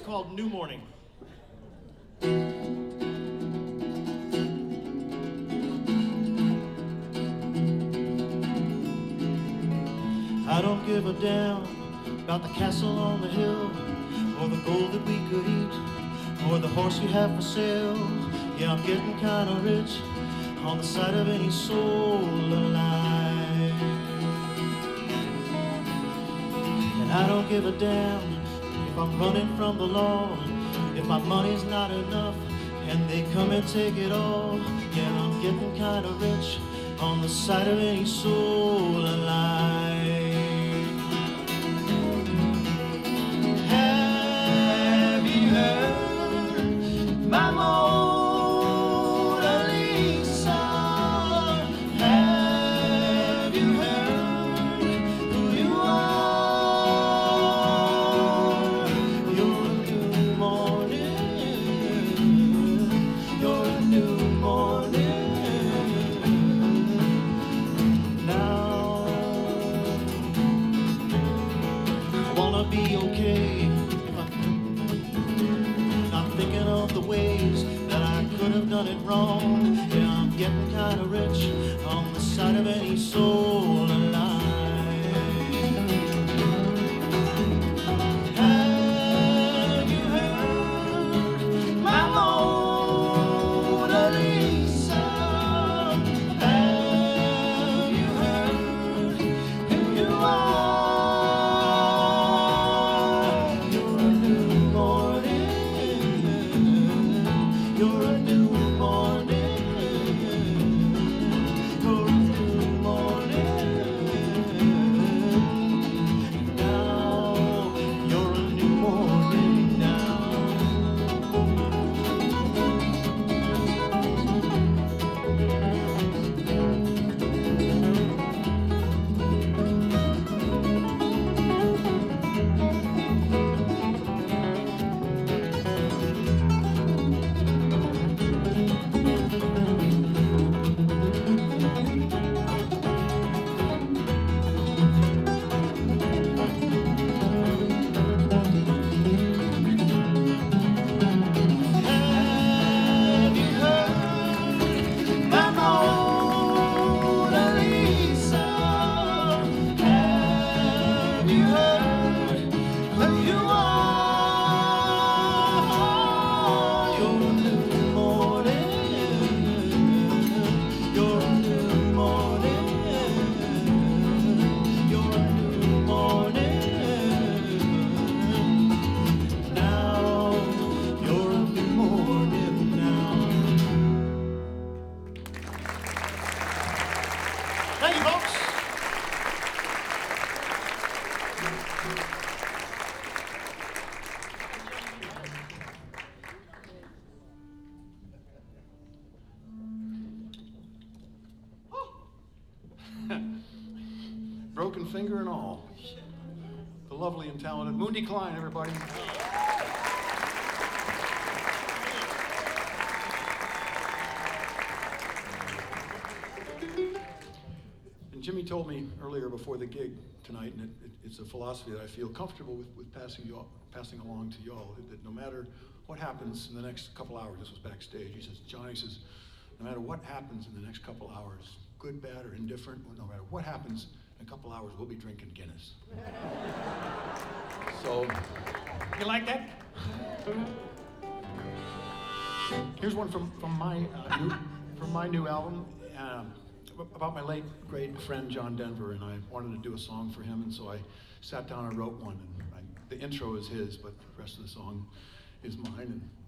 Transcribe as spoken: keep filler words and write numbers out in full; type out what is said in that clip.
called New Morning. I don't give a damn about the castle on the hill, or the gold that we could eat, or the horse we have for sale. Yeah, I'm getting kinda rich on the sight of any soul alive. And I don't give a damn if I'm running from the law, if my money's not enough and they come and take it all. Yeah, I'm getting kinda rich on the sight of any soul alive. Have you heard my Mona Lisa? Have you heard who you are? You're a new morning. You're a new morning. Now I wanna be okay. I'm thinking of the ways that I could have done it wrong. Yeah, I'm getting kind of rich on the sight of any soul alive. Have you heard my Mona Lisa? Have you heard who you are? You're a new morning. You're a new morning. You're a new morning. Now you're a new morning now. Have you heard my Mona Lisa? Have you heard who you are? You're a new morning. You're a new morning. You're a new morning. Now you're a new morning now. Thank you, folks. Broken finger and all. The lovely and talented Moondy Klein, everybody. And Jimmy told me earlier before the gig tonight, and it, it, it's a philosophy that I feel comfortable with, with passing, you all, passing along to y'all, that, that no matter what happens in the next couple hours, this was backstage, he says, John, he says, no matter what happens in the next couple hours, good, bad, or indifferent, no matter what happens, in a couple hours, we'll be drinking Guinness. So, You like that? here's one from, from my uh, new, from my new album, um, about my late great friend John Denver, and I wanted to do a song for him, and so I sat down and wrote one. And I, the intro is his, but the rest of the song is mine. And